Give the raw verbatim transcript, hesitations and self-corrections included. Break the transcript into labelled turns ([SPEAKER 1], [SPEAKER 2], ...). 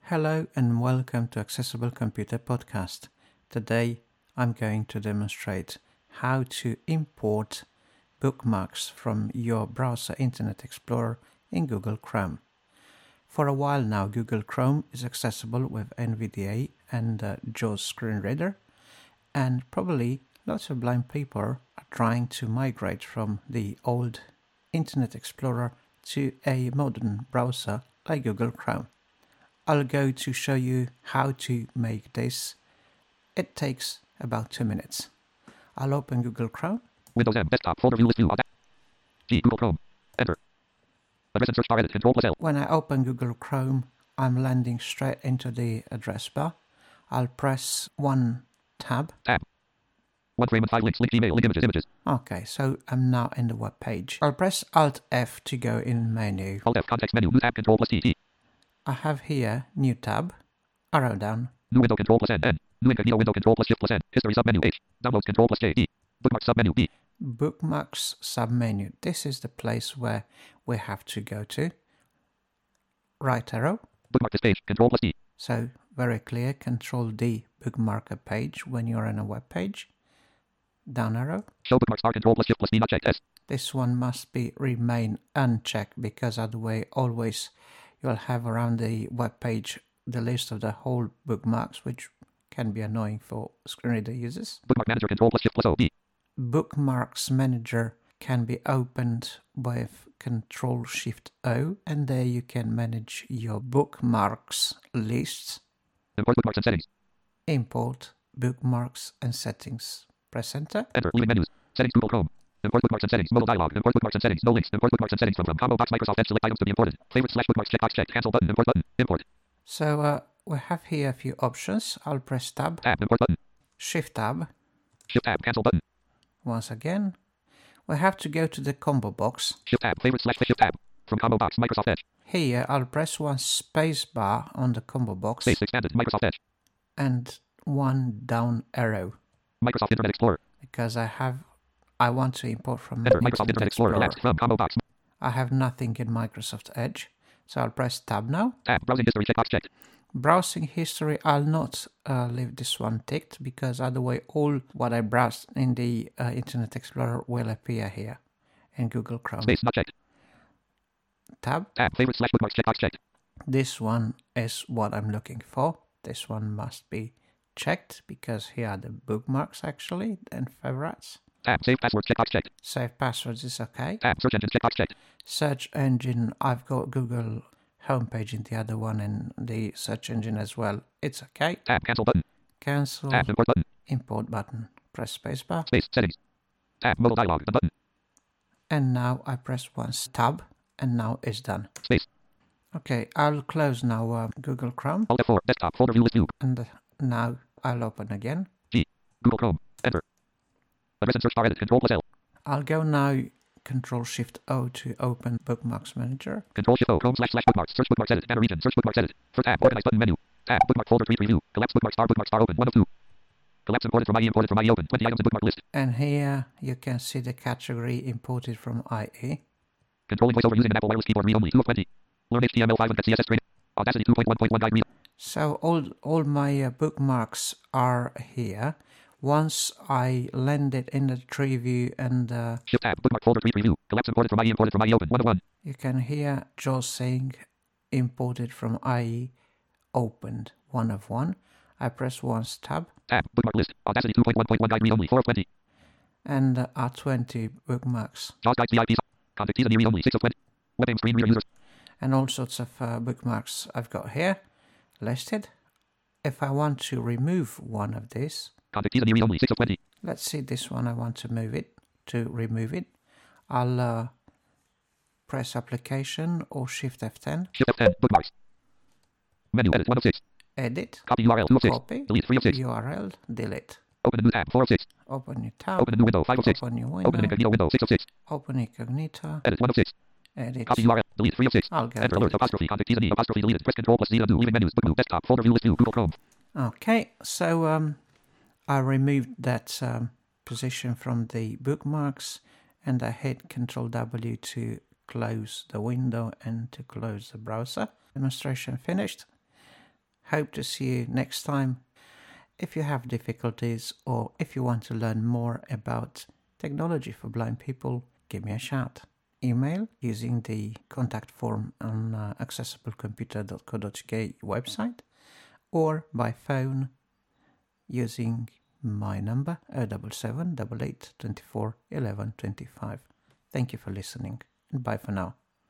[SPEAKER 1] Hello and welcome to Accessible Computer Podcast. Today I'm going to demonstrate how to import bookmarks from your browser Internet Explorer in Google Chrome. For a while now, Google Chrome is accessible with N V D A and uh, JAWS screen reader, and probably lots of blind people are trying to migrate from the old Internet Explorer to a modern browser like Google Chrome. I'll go to show you how to make this. It takes about two minutes. I'll open Google Chrome.
[SPEAKER 2] Windows M, desktop, folder view list view. G, Google Chrome. Enter. Address and search bar edit, control plus L.
[SPEAKER 1] When I open Google Chrome, I'm landing straight into the address bar. I'll press one tab.
[SPEAKER 2] Tab. One frame and five links, link Gmail, link images, images.
[SPEAKER 1] Okay, so I'm now in the web page. I'll press Alt F to go in menu.
[SPEAKER 2] Alt F, context menu, new tab, control plus T, T.
[SPEAKER 1] I have here new tab, arrow down.
[SPEAKER 2] New window, control plus N, N. New incognito window, control plus shift plus N. History submenu H. Downloads, control plus J, D. Bookmarks submenu B.
[SPEAKER 1] Bookmarks submenu. This is the place where we have to go to. Right arrow.
[SPEAKER 2] Bookmark this page, control plus D.
[SPEAKER 1] So very clear, control D, bookmark a page when you're on a web page. Down arrow.
[SPEAKER 2] Show bookmarks bar, control plus shift plus D, not checked, S.
[SPEAKER 1] This one must be remain unchecked because otherwise always you'll have around the web page the list of the whole bookmarks, which can be annoying for screen reader users.
[SPEAKER 2] Bookmark manager, control plus shift plus O, B.
[SPEAKER 1] Bookmarks manager can be opened with control shift O, and there you can manage your bookmarks lists.
[SPEAKER 2] Import bookmarks and settings.
[SPEAKER 1] Import bookmarks and settings. Press enter.
[SPEAKER 2] Enter, leaving menus. Settings, Google Chrome. Import bookmarks and settings, mobile dialog. Import bookmarks and settings, no links. Import bookmarks and settings from from combo box Microsoft Edge, select items to be imported. Favorite slash bookmarks, checkbox checked. Cancel button, import button, import.
[SPEAKER 1] So uh, we have here a few options. I'll press tab.
[SPEAKER 2] Tab, import button.
[SPEAKER 1] Shift tab.
[SPEAKER 2] Shift tab, cancel button.
[SPEAKER 1] Once again, we have to go to the combo box.
[SPEAKER 2] Shift tab, favorite slash shift tab. From combo box, Microsoft Edge.
[SPEAKER 1] Here, I'll press one space bar on the combo box.
[SPEAKER 2] Space expanded, Microsoft Edge.
[SPEAKER 1] And one down arrow.
[SPEAKER 2] Microsoft Internet Explorer.
[SPEAKER 1] Because I have, I want to import from
[SPEAKER 2] Enter, Microsoft Internet Explorer. Elapsed from combo box.
[SPEAKER 1] I have nothing in Microsoft Edge. So I'll press tab now.
[SPEAKER 2] Tab, browsing history, checkbox checked.
[SPEAKER 1] Browsing history, I'll not uh, leave this one ticked because otherwise all what I browsed in the uh, Internet Explorer will appear here in Google Chrome.
[SPEAKER 2] Space not checked.
[SPEAKER 1] Tab.
[SPEAKER 2] Tab, favorite slash bookmarks, checkbox checked.
[SPEAKER 1] This one is what I'm looking for. This one must be checked because here are the bookmarks actually and favorites.
[SPEAKER 2] Tab, save passwords, checkbox checked.
[SPEAKER 1] Save passwords is okay.
[SPEAKER 2] Tab, search engine, checkbox checked.
[SPEAKER 1] Search engine, I've got Google homepage in the other one and the search engine as well. It's okay.
[SPEAKER 2] Tab, cancel button.
[SPEAKER 1] Cancel.
[SPEAKER 2] Tab, import button.
[SPEAKER 1] Import button. Press spacebar.
[SPEAKER 2] Space, settings. Tab, mobile dialog, the button.
[SPEAKER 1] And now I press once tab and now it's done.
[SPEAKER 2] Space.
[SPEAKER 1] Okay, I'll close now uh, Google Chrome.
[SPEAKER 2] Alt F four, desktop, folder view list view.
[SPEAKER 1] And uh, now I'll open again.
[SPEAKER 2] G, Google Chrome, enter. Address and search bar edit, control plus L.
[SPEAKER 1] I'll go now control shift O to open Bookmarks Manager.
[SPEAKER 2] Control shift O, Chrome slash slash bookmarks, search bookmarks edit, banner region, search bookmarks edit. For tab, organize button menu. Tab, bookmark folder three preview. Collapse bookmark star, bookmark star open, one of two. Collapse imported from I E, imported from I E open, twenty items in bookmark list.
[SPEAKER 1] And here you can see the category imported from I E.
[SPEAKER 2] Controlling voiceover using an Apple wireless keyboard, read only, two of twenty. Learn H T M L five and get C S S training. Audacity two point one point one guide read.
[SPEAKER 1] So all, all my uh, bookmarks are here. Once I land it in the tree view and uh,
[SPEAKER 2] Shift tab, bookmark folder three preview. Collapse imported from I E, imported from I E open, one of one.
[SPEAKER 1] You can hear JAWS saying imported from I E opened, one of one. I press once tab.
[SPEAKER 2] Tab, bookmark list. Audacity two point one point one guide read only, four of twenty.
[SPEAKER 1] And uh, are twenty bookmarks.
[SPEAKER 2] JAWS guide C I P. Contact T's and read only, six of twenty. Web aim screen reader users.
[SPEAKER 1] And all sorts of uh, bookmarks I've got here listed. If I want to remove one of these,
[SPEAKER 2] Contact T's and read only, six of twenty.
[SPEAKER 1] let's see this one, I want to move it, to remove it. I'll uh, press application or shift F ten.
[SPEAKER 2] Shift F ten, bookmarks. Menu, edit, one of six.
[SPEAKER 1] Edit.
[SPEAKER 2] Copy U R L, two of six.
[SPEAKER 1] Copy.
[SPEAKER 2] Delete, three of six.
[SPEAKER 1] U R L, delete.
[SPEAKER 2] Open a new tab, four of six.
[SPEAKER 1] Open new tab.
[SPEAKER 2] Open a new window, five of six.
[SPEAKER 1] Open new window.
[SPEAKER 2] Open an incognito window, six of six.
[SPEAKER 1] Open incognito.
[SPEAKER 2] Edit, one of six.
[SPEAKER 1] Edit.
[SPEAKER 2] Copy U R L, delete, three of six.
[SPEAKER 1] I'll go
[SPEAKER 2] Enter alert,
[SPEAKER 1] delete.
[SPEAKER 2] apostrophe, contact T's and E, apostrophe, deleted. Press control plus Z to undo, leaving menus, book move, desktop, folder view list view, Google Chrome.
[SPEAKER 1] Okay, so um, I removed that um, position from the bookmarks and I hit control W to close the window and to close the browser. Demonstration finished. Hope to see you next time. If you have difficulties or if you want to learn more about technology for blind people, give me a shout. Email using the contact form on uh, accessible computer dot co dot U K website, or by phone using my number oh seven seven, eight eight, two four, one one two five. Thank you for listening, and bye for now.